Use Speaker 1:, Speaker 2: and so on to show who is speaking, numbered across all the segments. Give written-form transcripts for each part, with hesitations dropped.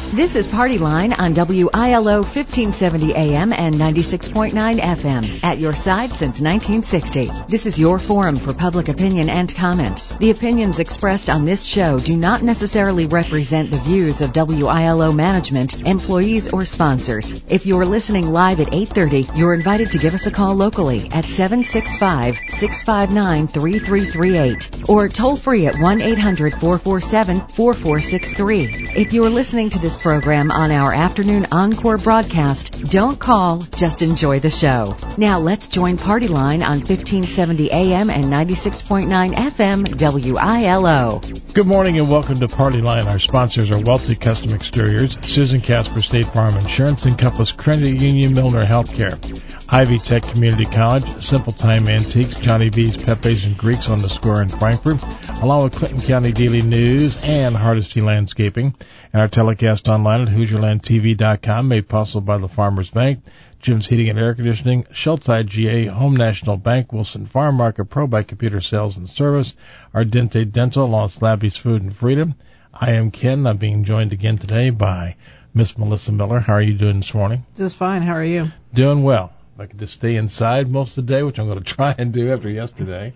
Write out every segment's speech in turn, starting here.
Speaker 1: This is Party Line on WILO 1570 AM and 96.9 FM. At your side since 1960. This is your forum for public opinion and comment. The opinions expressed on this show do not necessarily represent the views of WILO management, employees, or sponsors. If you're listening live at 8:30, you're invited to give us a call locally at 765-659-3338 or toll free at 1-800-447-4463. If you're listening to this program on our afternoon encore broadcast, don't call, just enjoy the show. Now let's join Party Line on 1570 AM and 96.9 FM WILO.
Speaker 2: Good morning and welcome to Party Line. Our sponsors are Wealthy Custom Exteriors, Susan Casper State Farm Insurance, Encompass Credit Union, Milner Healthcare, Ivy Tech Community College, Simple Time Antiques, Johnny B's, Pepe's, and Greeks on the Square in Frankfort, along with Clinton County Daily News and Hardesty Landscaping, and our telecast online at HoosierLandTV.com, made possible by the Farmers Bank, Jim's Heating and Air Conditioning, Schultz IGA, Home National Bank, Wilson Farm Market, Pro by Computer Sales and Service, Ardente Dental, Los Labby's Food and Freedom. I am Ken. I'm being joined again today by Miss Melissa Miller. How are you doing this morning?
Speaker 3: Just fine. How are you?
Speaker 2: Doing well. I could just stay inside most of the day, which I'm going to try and do after yesterday.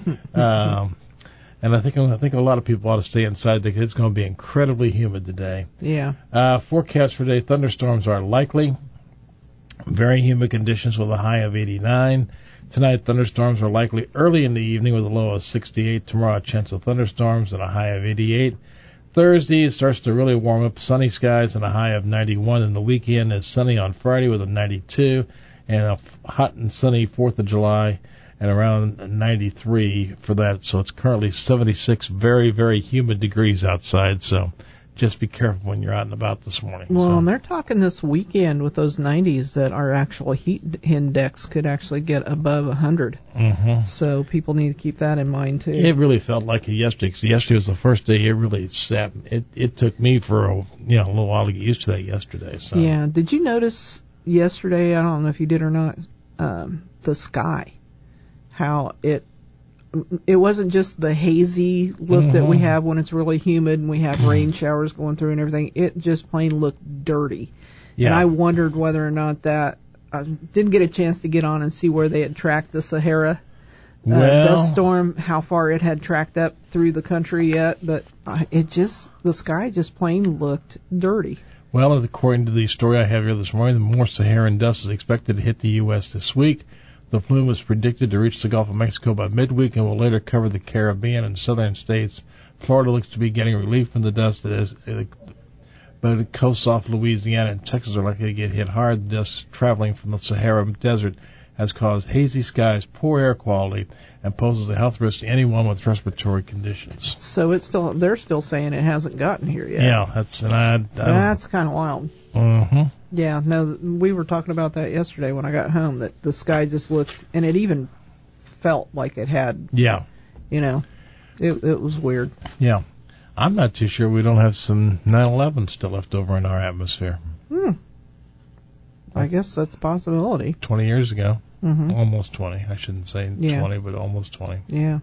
Speaker 2: And I think a lot of people ought to stay inside because it's going to be incredibly humid today.
Speaker 3: Yeah.
Speaker 2: Forecast for today, thunderstorms are likely. Very humid conditions with a high of 89. Tonight, thunderstorms are likely early in the evening with a low of 68. Tomorrow, a chance of thunderstorms and a high of 88. Thursday, it starts to really warm up. Sunny skies and a high of 91. And the weekend is sunny on Friday with a 92. And a hot and sunny 4th of July and around 93 for that. So it's currently 76 very, very humid degrees outside. So just be careful when you're out and about this morning.
Speaker 3: Well, and they're talking this weekend with those 90s that our actual heat index could actually get above 100.
Speaker 2: Mm-hmm.
Speaker 3: So people need to keep that in mind, too.
Speaker 2: It really felt like it yesterday. 'Cause yesterday was the first day it really sat. It took me for a little while to get used to that yesterday. So.
Speaker 3: Yeah. Did you notice yesterday, I don't know if you did or not, the sky, how it wasn't just the hazy look that we have when it's really humid and we have rain showers going through and everything. It just plain looked dirty. Yeah. And I wondered whether or not that, I didn't get a chance to get on and see where they had tracked the Sahara dust storm, how far it had tracked up through the country yet, but the sky just plain looked dirty.
Speaker 2: Well, according to the story I have here this morning, the more Saharan dust is expected to hit the U.S. this week. The plume is predicted to reach the Gulf of Mexico by midweek and will later cover the Caribbean and southern states. Florida looks to be getting relief from the dust, but coasts off Louisiana and Texas are likely to get hit hard. The dust traveling from the Sahara Desert has caused hazy skies, poor air quality, and poses a health risk to anyone with respiratory conditions.
Speaker 3: So they're still saying it hasn't gotten here yet.
Speaker 2: Yeah, that's kind
Speaker 3: of wild.
Speaker 2: Mm-hmm.
Speaker 3: Yeah, no, we were talking about that yesterday when I got home, that the sky just looked, and it even felt like it had.
Speaker 2: Yeah.
Speaker 3: It was weird.
Speaker 2: Yeah. I'm not too sure we don't have some 9/11 still left over in our atmosphere.
Speaker 3: I guess that's a possibility.
Speaker 2: 20 years ago.
Speaker 3: Mm-hmm.
Speaker 2: Almost 20. I shouldn't say 20, but almost 20.
Speaker 3: Yeah.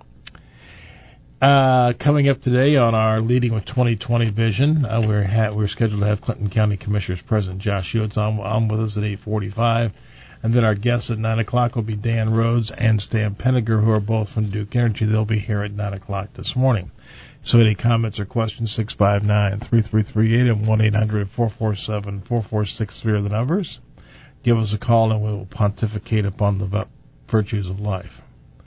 Speaker 2: Coming up today on our Leading with 2020 vision, we're scheduled to have Clinton County Commissioners President Josh Hewitt on with us at 8:45. And then our guests at 9 o'clock will be Dan Rhodes and Stan Penninger, who are both from Duke Energy. They'll be here at 9 o'clock this morning. So any comments or questions, 659-3338 and 1-800-447-4463 are the numbers. Give us a call and we will pontificate upon the virtues of life.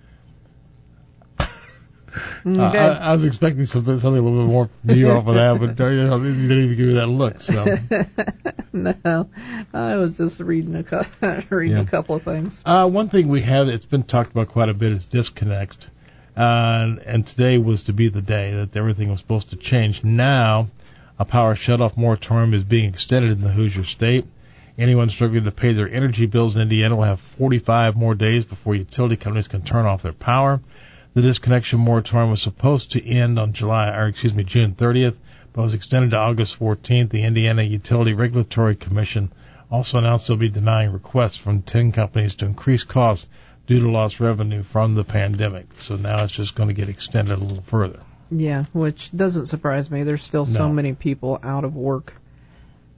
Speaker 3: Okay.
Speaker 2: I was expecting something a little bit more deep off of that, but you didn't even give me that look. So.
Speaker 3: No, I was just reading a couple of things.
Speaker 2: One thing we have that's been talked about quite a bit is disconnect, and today was to be the day that everything was supposed to change. Now, a power shutoff moratorium is being extended in the Hoosier State. Anyone struggling to pay their energy bills in Indiana will have 45 more days before utility companies can turn off their power. The disconnection moratorium was supposed to end on June 30th, but was extended to August 14th. The Indiana Utility Regulatory Commission also announced they'll be denying requests from 10 companies to increase costs due to lost revenue from the pandemic. So now it's just going to get extended a little further.
Speaker 3: Yeah, which doesn't surprise me. There's still so many people out of work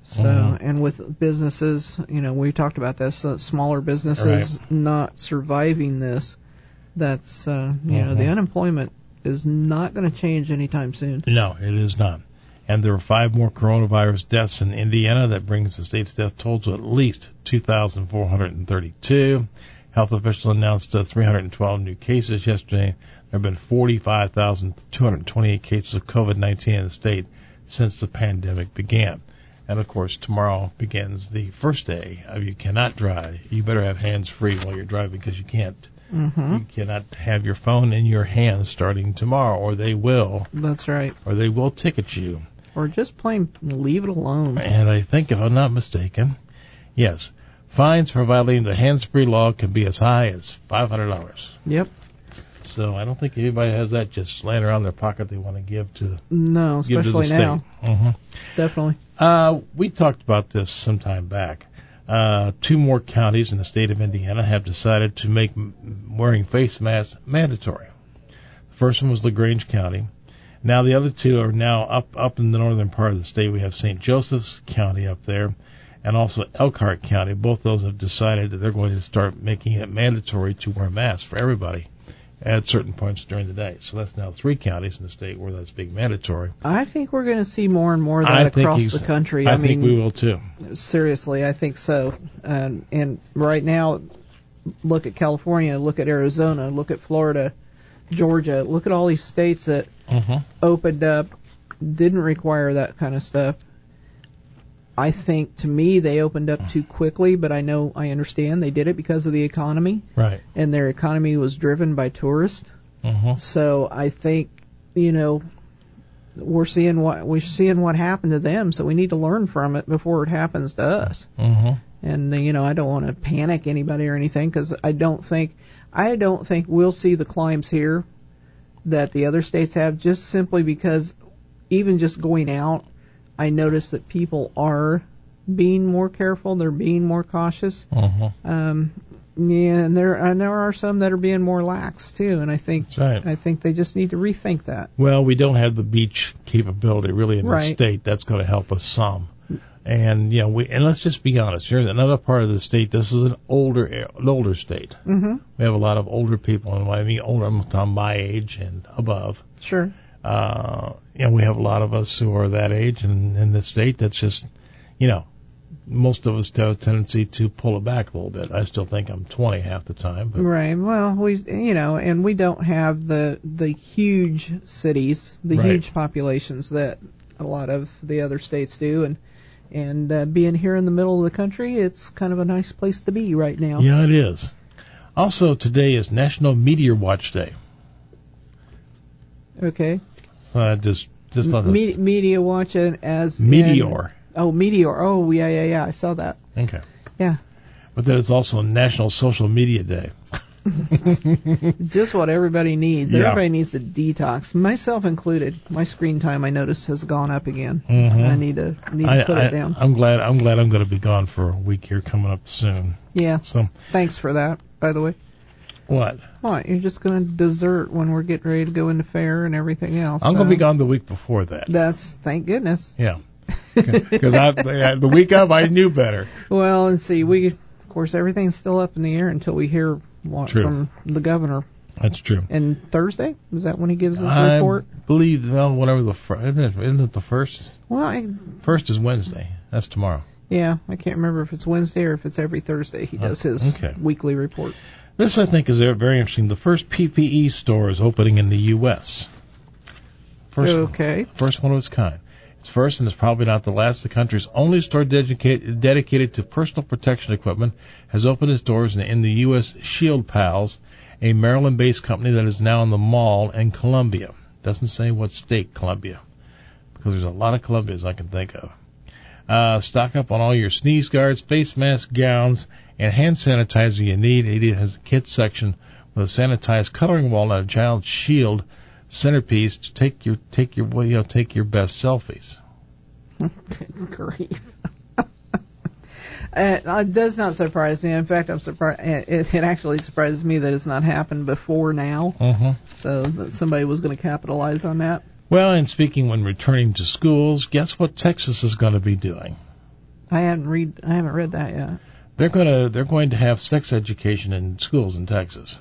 Speaker 3: So, and with businesses, we talked about this, smaller businesses not surviving this, that's, the unemployment is not going to change anytime soon.
Speaker 2: No, it is not. And there are 5 more coronavirus deaths in Indiana. That brings the state's death toll to at least 2,432. Health officials announced 312 new cases yesterday. There have been 45,228 cases of COVID-19 in the state since the pandemic began. And, of course, tomorrow begins the first day of you cannot drive. You better have hands free while you're driving because you can't.
Speaker 3: Mm-hmm.
Speaker 2: You cannot have your phone in your hands starting tomorrow, or they will.
Speaker 3: That's right.
Speaker 2: Or they will ticket you.
Speaker 3: Or just plain leave it alone.
Speaker 2: And I think, if I'm not mistaken, yes, fines for violating the hands-free law can be as high as $500.
Speaker 3: Yep.
Speaker 2: So I don't think anybody has that just laying around their pocket they want to give to
Speaker 3: no, especially
Speaker 2: give to the
Speaker 3: now.
Speaker 2: state. Mm-hmm.
Speaker 3: Definitely.
Speaker 2: We talked about this some time back. 2 more counties in the state of Indiana have decided to make wearing face masks mandatory. The first one was LaGrange County. Now the other 2 are now up in the northern part of the state. We have St. Joseph's County up there, and also Elkhart County. Both those have decided that they're going to start making it mandatory to wear masks for everybody at certain points during the day. So that's now 3 counties in the state where that's being mandatory.
Speaker 3: I think we're going to see more and more of that across the country.
Speaker 2: I think we will too.
Speaker 3: Seriously, I think so. And right now, look at California, look at Arizona, look at Florida, Georgia. Look at all these states that opened up, didn't require that kind of stuff. I think, to me, they opened up too quickly, but I understand they did it because of the economy.
Speaker 2: Right.
Speaker 3: And their economy was driven by tourists. So I think, we're seeing what happened to them, so we need to learn from it before it happens to us. And, I don't want to panic anybody or anything, because I don't think we'll see the climbs here that the other states have, just simply because even just going out, I notice that people are being more careful. They're being more cautious. And there are some that are being more lax too. And I think they just need to rethink that.
Speaker 2: Well, we don't have the beach capability really in the state. That's going to help us some. And and let's just be honest. Here's another part of the state. This is an older state. We have a lot of older people, and when I mean older, I'm talking my age and above.
Speaker 3: Sure.
Speaker 2: We have a lot of us who are that age, and in the state, that's just, most of us have a tendency to pull it back a little bit. I still think I'm 20 half the time. But.
Speaker 3: Right. Well, and we don't have the huge cities, the huge populations that a lot of the other states do, and being here in the middle of the country, it's kind of a nice place to be right now.
Speaker 2: Yeah, it is. Also, today is National Meteor Watch Day.
Speaker 3: Okay.
Speaker 2: So I just thought
Speaker 3: Media Watch as
Speaker 2: Meteor.
Speaker 3: Meteor. Oh, yeah. I saw that.
Speaker 2: Okay.
Speaker 3: Yeah.
Speaker 2: But then it's also National Social Media Day.
Speaker 3: Just what everybody needs.
Speaker 2: Yeah.
Speaker 3: Everybody needs to detox, myself included. My screen time, I notice, has gone up again. I need to put it down.
Speaker 2: I'm glad I'm going to be gone for a week here coming up soon.
Speaker 3: Yeah.
Speaker 2: So
Speaker 3: thanks for that, by the way.
Speaker 2: What?
Speaker 3: What? You're just going to desert when we're getting ready to go into fair and everything else.
Speaker 2: I'm going to be gone the week before that.
Speaker 3: Thank goodness.
Speaker 2: Yeah. Because the week of, I knew better.
Speaker 3: Well, and see, of course, everything's still up in the air until we hear from the governor.
Speaker 2: That's true.
Speaker 3: And Thursday? Is that when he gives his report?
Speaker 2: I believe, whatever isn't it the first?
Speaker 3: Well,
Speaker 2: first is Wednesday. That's tomorrow.
Speaker 3: Yeah, I can't remember if it's Wednesday or if it's every Thursday he does his weekly report.
Speaker 2: This, I think, is very interesting. The first PPE store is opening in the U.S. First one of its kind. It's first, and it's probably not the last. The country's only store dedicated to personal protection equipment has opened its doors in the U.S. Shield Pals, a Maryland-based company that is now in the mall in Columbia. Doesn't say what state, Columbia, because there's a lot of Columbias I can think of. Stock up on all your sneeze guards, face masks, gowns, and hand sanitizer you need. It has a kit section with a sanitized coloring wall and a giant shield centerpiece to take your best selfies.
Speaker 3: Good grief. It does not surprise me. In fact, I'm surprised. It actually surprises me that it's not happened before now. So that somebody was going to capitalize on that.
Speaker 2: Well, and speaking when returning to schools, guess what Texas is going to be doing?
Speaker 3: I haven't read that yet.
Speaker 2: They're going to have sex education in schools in Texas.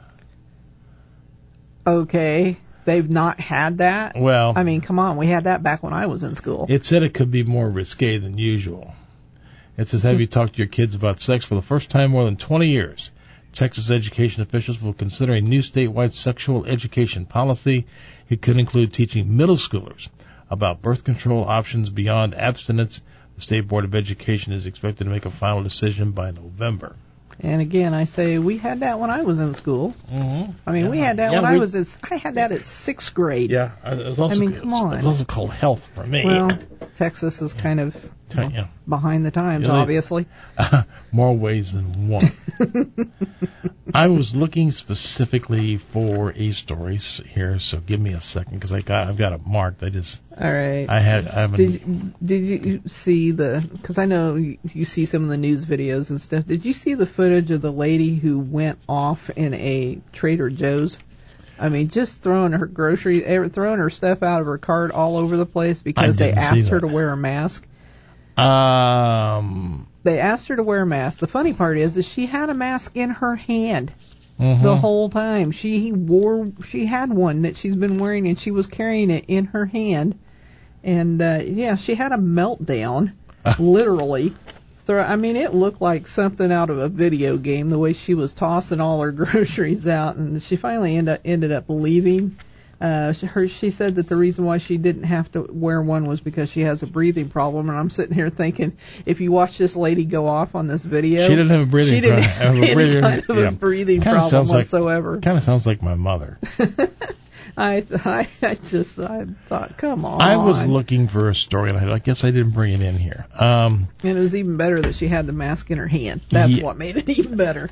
Speaker 3: Okay. They've not had that?
Speaker 2: Well,
Speaker 3: I mean, come on. We had that back when I was in school.
Speaker 2: It said it could be more risque than usual. It says, have you talked to your kids about sex for the first time in more than 20 years? Texas education officials will consider a new statewide sexual education policy. It could include teaching middle schoolers about birth control options beyond abstinence. The State Board of Education is expected to make a final decision by November.
Speaker 3: And again, I say we had that when I was in school.
Speaker 2: Mm-hmm.
Speaker 3: I mean, we had that when I was I had that at 6th grade.
Speaker 2: Yeah, it was also,
Speaker 3: come on.
Speaker 2: It was also called health for me.
Speaker 3: Well, Texas is kind of behind the times, obviously.
Speaker 2: More ways than one. I was looking specifically for a story here, so give me a second because I've got it marked.
Speaker 3: All right.
Speaker 2: I haven't.
Speaker 3: Did you see because I know you see some of the news videos and stuff. Did you see the footage of the lady who went off in a Trader Joe's? I mean, just throwing her stuff out of her cart all over the place because they asked her to wear a mask. They asked her to wear a mask. The funny part is she had a mask in her hand the whole time. She had one that she's been wearing, and she was carrying it in her hand. And, she had a meltdown, literally. I mean, it looked like something out of a video game, the way she was tossing all her groceries out. And she finally ended up leaving. She said that the reason why she didn't have to wear one was because she has a breathing problem. And I'm sitting here thinking, if you watch this lady go off on this video,
Speaker 2: she didn't have a breathing problem.
Speaker 3: She didn't have a breathing problem whatsoever.
Speaker 2: Kind of sounds like my mother.
Speaker 3: I thought, come on.
Speaker 2: I was looking for a story, and I guess I didn't bring it in here.
Speaker 3: And it was even better that she had the mask in her hand. That's what made it even better.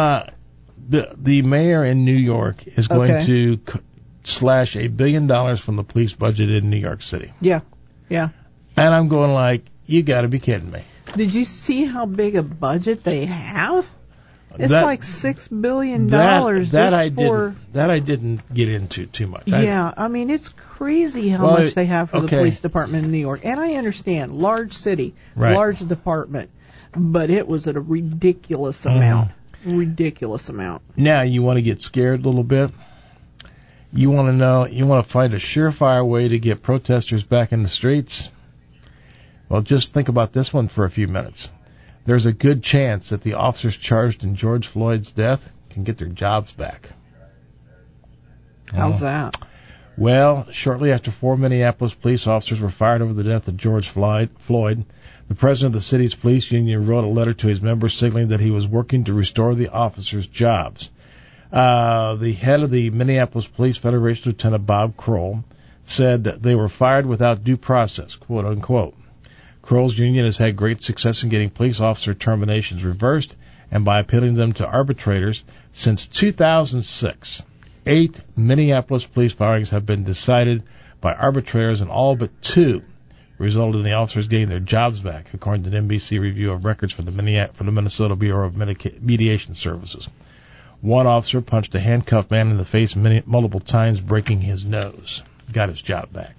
Speaker 2: The mayor in New York is going to slash $1 billion from the police budget in New York City.
Speaker 3: Yeah.
Speaker 2: And I'm going like, you got to be kidding me.
Speaker 3: Did you see how big a budget they have? It's like $6 billion. That
Speaker 2: I didn't get into too much.
Speaker 3: I mean, it's crazy how much they have for the police department in New York. And I understand, large city, large department, but it was at a ridiculous amount. Ridiculous amount.
Speaker 2: Now, you want to get scared a little bit? You want to find a surefire way to get protesters back in the streets? Well, just think about this one for a few minutes. There's a good chance that the officers charged in George Floyd's death can get their jobs back.
Speaker 3: How's that?
Speaker 2: Well, shortly after 4 Minneapolis police officers were fired over the death of George Floyd, the president of the city's police union wrote a letter to his members signaling that he was working to restore the officers' jobs. The head of the Minneapolis Police Federation, Lieutenant Bob Kroll, said that they were fired without due process, quote unquote. Kroll's union has had great success in getting police officer terminations reversed and by appealing them to arbitrators. Since 2006, 8 Minneapolis police firings have been decided by arbitrators, and all but 2 resulted in the officers getting their jobs back, according to an NBC review of records from the Minnesota Bureau of Mediation Services. One officer punched a handcuffed man in the face multiple times, breaking his nose. Got his job back.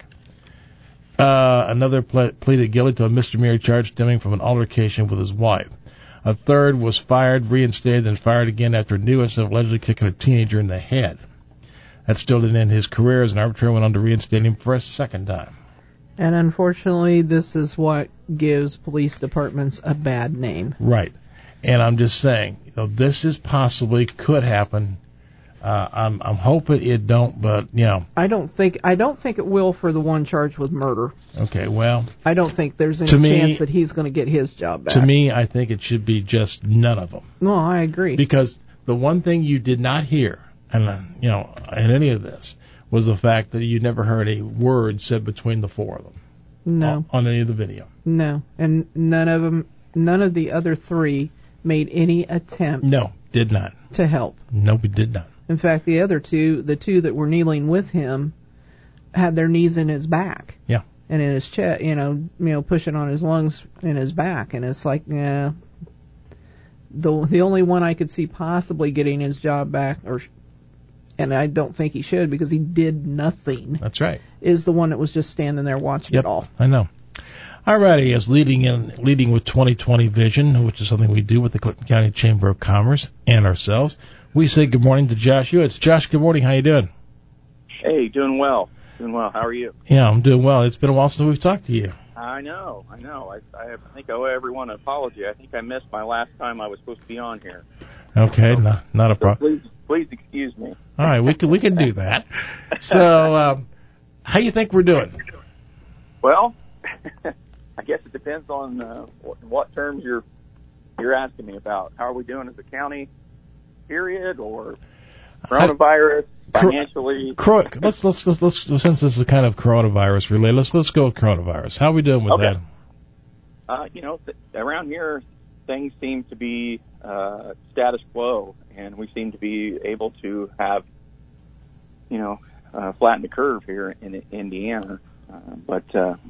Speaker 2: Another pleaded guilty to a misdemeanor charge stemming from an altercation with his wife. A third was fired, reinstated, and fired again after a new incident allegedly kicking a teenager in the head. That still didn't end his career, as an arbitrator went on to reinstate him for a second time.
Speaker 3: And unfortunately, this is what gives police departments a bad name.
Speaker 2: Right. And I'm just saying, this is could happen. I'm hoping it don't, but
Speaker 3: I don't think it will for the one charged with murder.
Speaker 2: Okay, well,
Speaker 3: I don't think there's any chance that he's going to get his job back.
Speaker 2: To me, I think it should be just none of them.
Speaker 3: No, I agree.
Speaker 2: Because the one thing you did not hear, and in any of this, was the fact that you never heard a word said between the 4 of them.
Speaker 3: No.
Speaker 2: On any of the video.
Speaker 3: No, and none of the other 3 made any attempt.
Speaker 2: No, did not.
Speaker 3: To help.
Speaker 2: No, we did not.
Speaker 3: In fact, the other 2, the 2 that were kneeling with him, had their knees in his back.
Speaker 2: Yeah.
Speaker 3: And in his chest, pushing on his lungs in his back, and it's like, the only one I could see possibly getting his job back, and I don't think he should because he did nothing.
Speaker 2: That's right.
Speaker 3: Is the one that was just standing there watching it all.
Speaker 2: I know. Alrighty, as leading with 2020 vision, which is something we do with the Clinton County Chamber of Commerce and ourselves, we say good morning to Josh Hewitt. Josh, good morning. How you doing?
Speaker 4: Hey, doing well. How are you?
Speaker 2: Yeah, I'm doing well. It's been a while since we've talked to you.
Speaker 4: I know. I think I owe everyone an apology. I think I missed my last time I was supposed to be on here.
Speaker 2: Okay, so, not a problem.
Speaker 4: Please excuse me.
Speaker 2: All right, we can do that. So, how you think we're doing?
Speaker 4: Well, I guess it depends on what terms you're asking me about. How are we doing as a county, period, or coronavirus, financially?
Speaker 2: Let's since this is kind of coronavirus related, let's go with coronavirus. How are we doing with that?
Speaker 4: Around here, things seem to be status quo, and we seem to be able to have, flatten the curve here in Indiana. But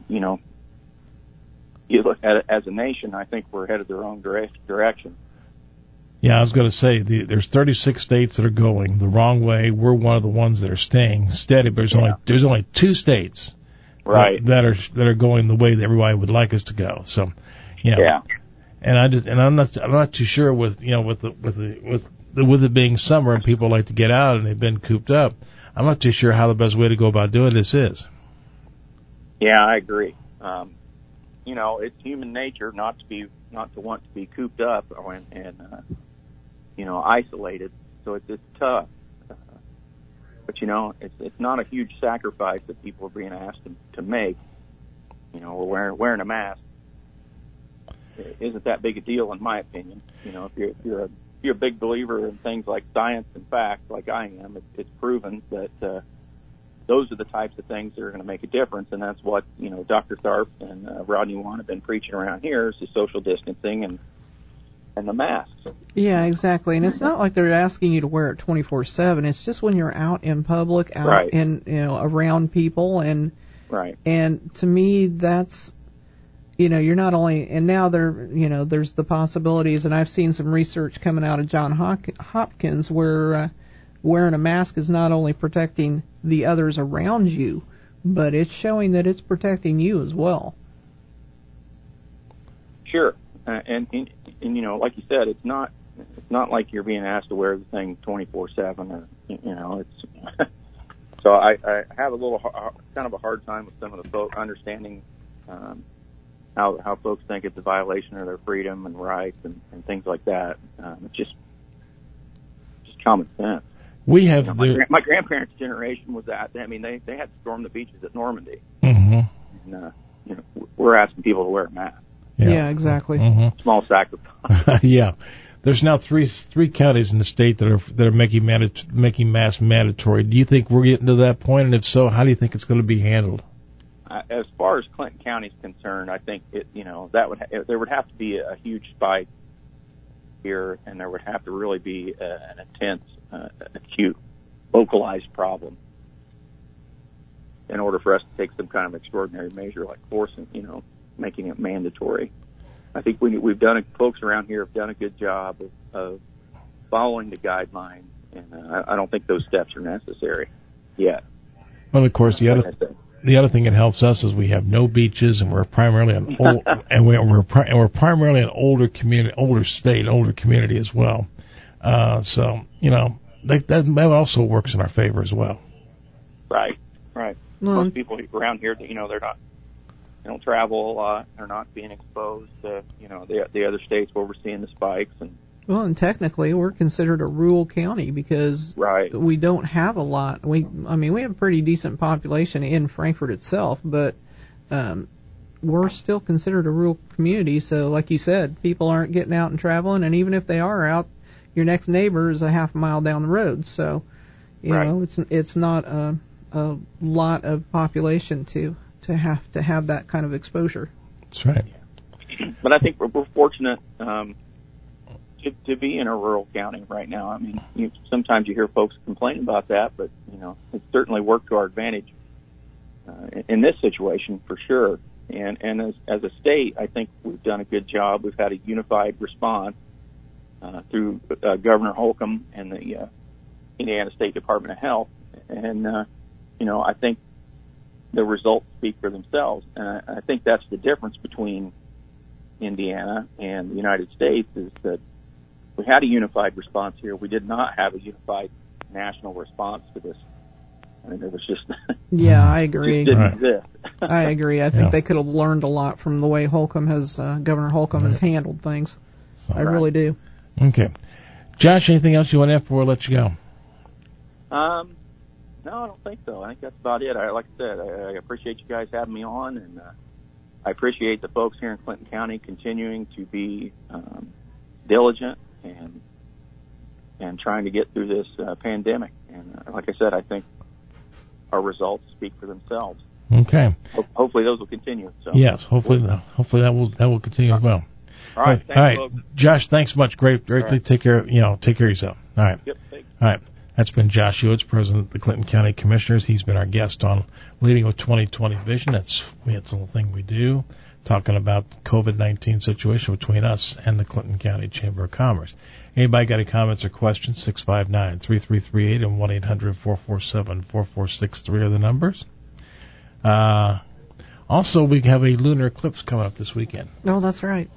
Speaker 4: you look at it as a nation, I think we're headed the wrong direction.
Speaker 2: Yeah, I was going to say there's 36 states that are going the wrong way. We're one of the ones that are staying steady. But there's only 2 states,
Speaker 4: right,
Speaker 2: that are going the way that everybody would like us to go. So, yeah. And I'm not too sure with it being summer and people like to get out and they've been cooped up. I'm not too sure how the best way to go about doing this is.
Speaker 4: Yeah, I agree. It's human nature not to want to be cooped up and isolated. So it's tough. But it's not a huge sacrifice that people are being asked to make. We're wearing a mask. It isn't that big a deal, in my opinion. If you're a big believer in things like science and facts, like I am, it's proven that those are the types of things that are going to make a difference, and that's what Dr. Tharp and Rodney Wan have been preaching around here: is the social distancing and the masks.
Speaker 3: Yeah, exactly. And it's not like they're asking you to wear it 24/7. It's just when you're out in public, out in around people, and
Speaker 4: right.
Speaker 3: And to me, that's you're not only, and now there's the possibilities, and I've seen some research coming out of Johns Hopkins where wearing a mask is not only protecting the others around you, but it's showing that it's protecting you as well.
Speaker 4: Sure, and like you said, it's not like you're being asked to wear the thing 24/7, or it's. So I have a little kind of a hard time with some of the folks understanding how folks think it's a violation of their freedom and rights and things like that. It's just common sense.
Speaker 2: We have
Speaker 4: my grandparents' generation was that. I mean, they had to storm the beaches at Normandy.
Speaker 2: Mm-hmm.
Speaker 4: And, we're asking people to wear a mask.
Speaker 3: Yeah, exactly.
Speaker 2: Mm-hmm.
Speaker 4: Small sacrifice.
Speaker 2: Yeah. There's now three counties in the state that are making masks mandatory. Do you think we're getting to that point? And if so, how do you think it's going to be handled?
Speaker 4: As far as Clinton County is concerned, I think there would have to be a huge spike here, and there would have to really be an intense, acute, localized problem in order for us to take some kind of extraordinary measure like forcing, making it mandatory. I think we've done folks around here have done a good job of following the guidelines, and I don't think those steps are necessary yet.
Speaker 2: Well, of course, the other thing that helps us is we have no beaches, and we're primarily an we're primarily an older community, older state, older community as well. So that also works in our favor as well.
Speaker 4: Right. Most people around here, they don't travel a lot. They're not being exposed to the other states where we're seeing the spikes.
Speaker 3: And technically we're considered a rural county because we don't have a lot. We have a pretty decent population in Frankfort itself, but we're still considered a rural community. So like you said, people aren't getting out and traveling, and even if they are out, your next neighbor is a half a mile down the road. So it's not a lot of population to have that kind of exposure.
Speaker 2: That's right.
Speaker 4: But I think we're fortunate to be in a rural county right now. I mean, sometimes you hear folks complain about that, but it's certainly worked to our advantage in this situation for sure. And as a state, I think we've done a good job. We've had a unified response through Governor Holcomb and the Indiana State Department of Health, and I think the results speak for themselves. And I think that's the difference between Indiana and the United States, is that we had a unified response here. We did not have a unified national response to this. I mean, it was just
Speaker 3: yeah, I agree.
Speaker 4: Just didn't exist.
Speaker 3: I agree. I think they could have learned a lot from the way Governor Holcomb has handled things. I really do.
Speaker 2: Okay, Josh, anything else you want to add before I let you go?
Speaker 4: No, I don't think so. I think that's about it. Like I said, I appreciate you guys having me on, and I appreciate the folks here in Clinton County continuing to be diligent and trying to get through this pandemic. And like I said, I think our results speak for themselves.
Speaker 2: Okay.
Speaker 4: Hopefully those will continue. So.
Speaker 2: Yes, hopefully that will continue as well.
Speaker 4: All right. Thanks,
Speaker 2: all right,
Speaker 4: folks.
Speaker 2: Josh. Thanks much. Great.
Speaker 4: Right.
Speaker 2: Take care of yourself. All right.
Speaker 4: Yep. Thanks.
Speaker 2: All right. That's been Josh Hewitt, President of the Clinton County Commissioners. He's been our guest on Leading with 2020 Vision. It's a little thing we do, talking about the COVID-19 situation between us and the Clinton County Chamber of Commerce. Anybody got any comments or questions? 659-3338 and 1-800-447-4463 are the numbers. Also, we have a lunar eclipse coming up this weekend.
Speaker 3: Oh, that's right.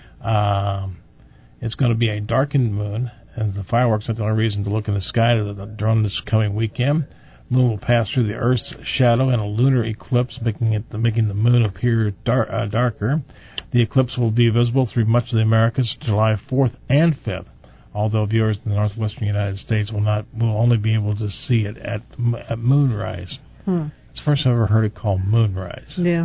Speaker 2: It's going to be a darkened moon, and the fireworks aren't the only reason to look in the sky during this coming weekend. The moon will pass through the Earth's shadow in a lunar eclipse, making the moon appear darker. The eclipse will be visible through much of the Americas July 4th and 5th, although viewers in the northwestern United States will only be able to see it at moonrise. It's the first I've ever heard it called moonrise.
Speaker 3: Yeah.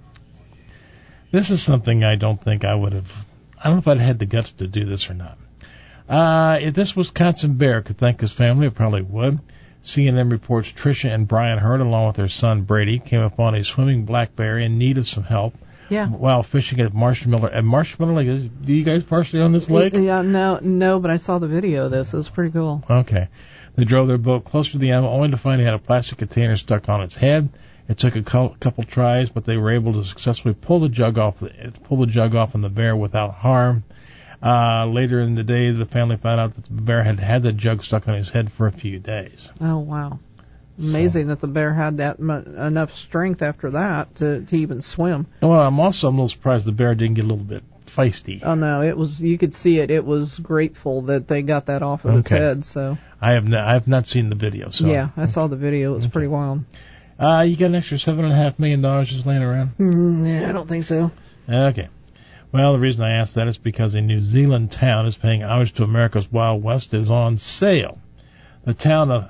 Speaker 2: This is something I don't think I would have. I don't know if I'd had the guts to do this or not. If this Wisconsin bear could thank his family, it probably would. CNN reports Tricia and Brian Hurd, along with their son Brady, came upon a swimming black bear in need of some help.
Speaker 3: Yeah.
Speaker 2: While fishing at Marshmallow Lake. Do you guys partially on this lake?
Speaker 3: Yeah, no, but I saw the video of this. It was pretty cool.
Speaker 2: Okay. They drove their boat closer to the animal, only to find it had a plastic container stuck on its head. It took a couple tries, but they were able to successfully pull the jug off on the bear without harm. Later in the day, the family found out that the bear had the jug stuck on his head for a few days.
Speaker 3: Oh, wow. Amazing that the bear had that enough strength after that to even swim.
Speaker 2: Well, I'm a little surprised the bear didn't get a little bit feisty.
Speaker 3: Oh, no, you could see it. It was grateful that they got that off of its head. So
Speaker 2: I have not seen the video. So
Speaker 3: yeah, I saw the video. It was pretty wild.
Speaker 2: You got an extra $7.5 million just laying around?
Speaker 3: Yeah, I don't think so.
Speaker 2: Okay. Well, the reason I asked that is because a New Zealand town is paying homage to America's Wild West is on sale. The town of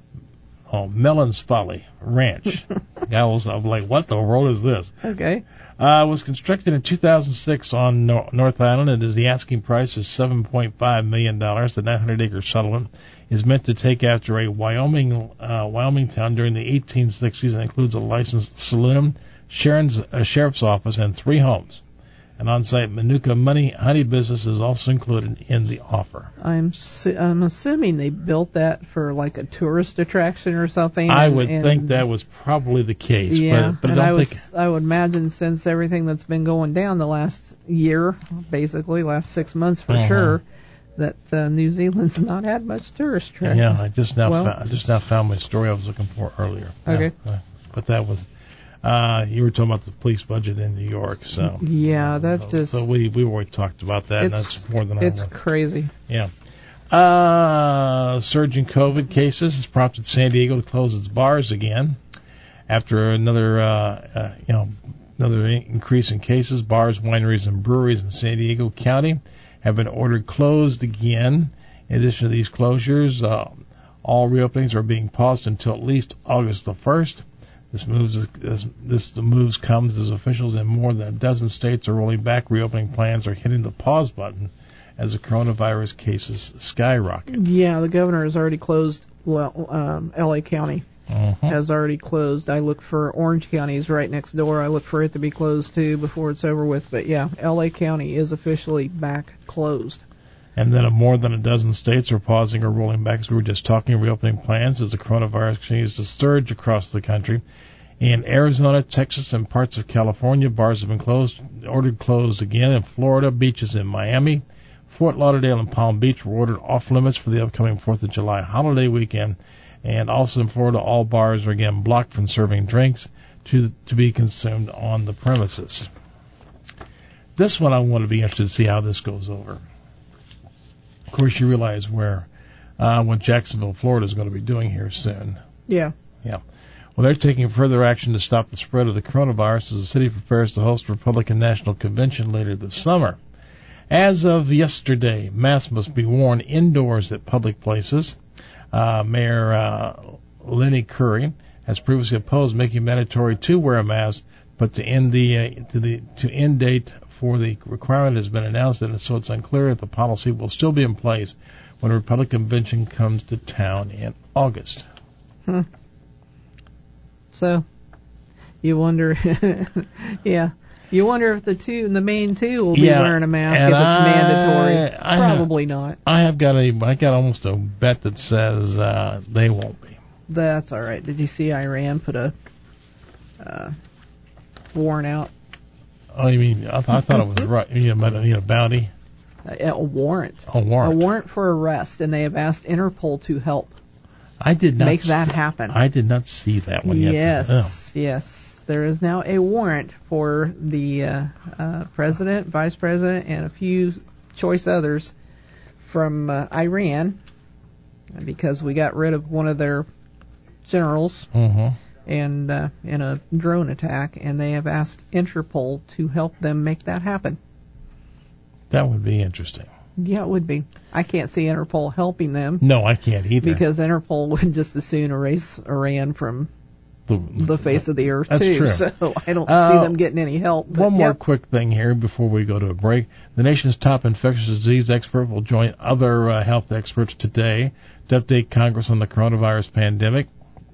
Speaker 2: Melons Folly Ranch. I was like, what the world is this?
Speaker 3: Okay.
Speaker 2: Was constructed in 2006 on North Island, and the asking price is $7.5 million. The 900-acre settlement is meant to take after a Wyoming town during the 1860s and includes a licensed saloon, sheriff's office, and 3 homes. An on-site Manuka honey business is also included in the offer.
Speaker 3: I'm assuming they built that for like a tourist attraction or something.
Speaker 2: I would think that was probably the case.
Speaker 3: Yeah,
Speaker 2: but
Speaker 3: I would imagine since everything that's been going down the last year, basically last 6 months for sure, that New Zealand's not had much tourist traffic.
Speaker 2: Yeah, I just now found my story I was looking for earlier.
Speaker 3: Okay,
Speaker 2: but that was. You were talking about the police budget in New York, so
Speaker 3: yeah, that's just.
Speaker 2: So we already talked about that. And that's more than
Speaker 3: it's crazy.
Speaker 2: Yeah. Surge in COVID cases has prompted San Diego to close its bars again after another increase in cases. Bars, wineries, and breweries in San Diego County have been ordered closed again. In addition to these closures, all reopenings are being paused until at least August the 1st. The moves comes as officials in more than a dozen states are rolling back reopening plans or hitting the pause button as the coronavirus cases skyrocket.
Speaker 3: Yeah, the governor has already closed. Well, L.A. County has already closed. I look for Orange County is right next door. I look for it to be closed too before it's over with. But yeah, L.A. County is officially back closed.
Speaker 2: And then more than a dozen states are pausing or rolling back, as we were just talking, reopening plans as the coronavirus continues to surge across the country. In Arizona, Texas, and parts of California, bars have been ordered closed again. In Florida, beaches in Miami, Fort Lauderdale, and Palm Beach were ordered off limits for the upcoming 4th of July holiday weekend. And also in Florida, all bars are again blocked from serving drinks. to be consumed on the premises. This one I want to be interested to see how this goes over. Of course, you realize what Jacksonville, Florida is going to be doing here soon.
Speaker 3: Yeah.
Speaker 2: Yeah. Well, they're taking further action to stop the spread of the coronavirus as the city prepares to host a Republican National Convention later this summer. As of yesterday, masks must be worn indoors at public places. Mayor Lenny Curry has previously opposed making mandatory to wear a mask, but the end date for the requirement has been announced, and so it's unclear if the policy will still be in place when a Republican convention comes to town in August.
Speaker 3: So, you wonder, yeah, you wonder if the main two will be wearing a mask if it's mandatory. Probably not.
Speaker 2: I got almost a bet that says they won't be.
Speaker 3: That's all right. Did you see Iran put a warrant out?
Speaker 2: Oh, you mean I thought it was right? You know, bounty.
Speaker 3: A warrant.
Speaker 2: A warrant.
Speaker 3: A warrant for arrest, and they have asked Interpol to help.
Speaker 2: I did not
Speaker 3: make that happen.
Speaker 2: I did not see that one yet.
Speaker 3: Yes. There is now a warrant for the president, vice president, and a few choice others from Iran, because we got rid of one of their generals and in a drone attack, and they have asked Interpol to help them make that happen.
Speaker 2: That would be interesting.
Speaker 3: Yeah, it would be. I can't see Interpol helping them.
Speaker 2: No, I can't either.
Speaker 3: Because Interpol would just as soon erase Iran from the face of the earth,
Speaker 2: that's
Speaker 3: too.
Speaker 2: True.
Speaker 3: So I don't see them getting any help.
Speaker 2: One more quick thing here before we go to a break. The nation's top infectious disease expert will join other health experts today to update Congress on the coronavirus pandemic.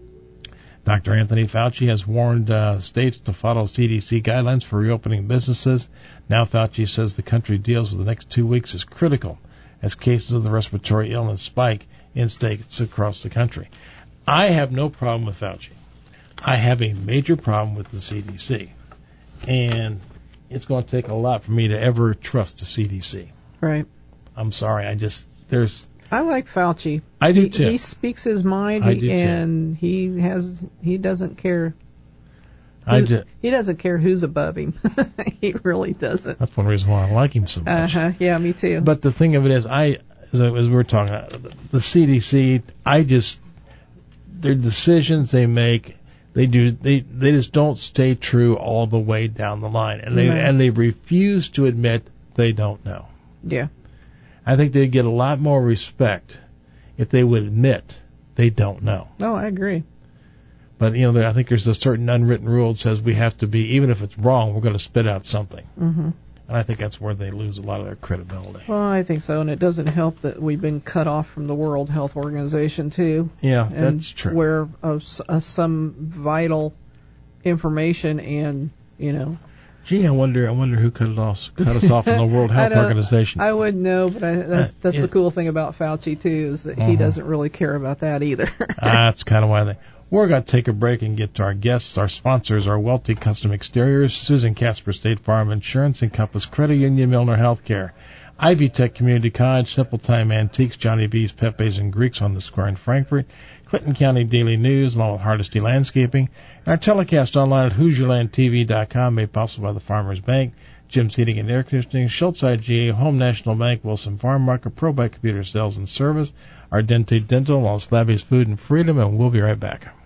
Speaker 2: Dr. Anthony Fauci has warned states to follow CDC guidelines for reopening businesses. Now Fauci says the country deals with the next 2 weeks is critical as cases of the respiratory illness spike in states across the country. I have no problem with Fauci. I have a major problem with the CDC. And it's going to take a lot for me to ever trust the CDC.
Speaker 3: Right.
Speaker 2: I'm sorry.
Speaker 3: I like Fauci.
Speaker 2: I do too.
Speaker 3: He speaks his mind, and he doesn't care. He doesn't care who's above him. He really doesn't.
Speaker 2: That's one reason why I like him so much.
Speaker 3: Yeah, me too.
Speaker 2: But the thing of it is, as we were talking about, the CDC, their decisions they make, they just don't stay true all the way down the line, and they refuse to admit they don't know.
Speaker 3: Yeah.
Speaker 2: I think they'd get a lot more respect if they would admit they don't know.
Speaker 3: Oh, I agree.
Speaker 2: But, I think there's a certain unwritten rule that says we have to be, even if it's wrong, we're going to spit out something. Mm-hmm. And I think that's where they lose a lot of their credibility.
Speaker 3: Well, I think so, and it doesn't help that we've been cut off from the World Health Organization, too.
Speaker 2: Yeah, that's true.
Speaker 3: Where some vital information and,
Speaker 2: Gee, I wonder who cut us off from the World Health Organization.
Speaker 3: I wouldn't know, but that's the cool thing about Fauci, too, is that he doesn't really care about that either.
Speaker 2: That's kind of why we're going to take a break and get to our guests. Our sponsors are Welty Custom Exteriors, Susan Casper State Farm Insurance, Encompass Credit Union, Milner Healthcare, Ivy Tech Community College, Simple Time Antiques, Johnny B's, Pepe's, and Greeks on the Square in Frankfort, Clinton County Daily News, along with Hardesty Landscaping, and our telecast online at HoosierLandTV.com, made possible by the Farmers Bank, Jim's Heating and Air Conditioning, Schultz IGA, Home National Bank, Wilson Farm Market, ProBite Computer Sales and Service, our Dente Dental, along with Labby's Food and Freedom, and we'll be right back.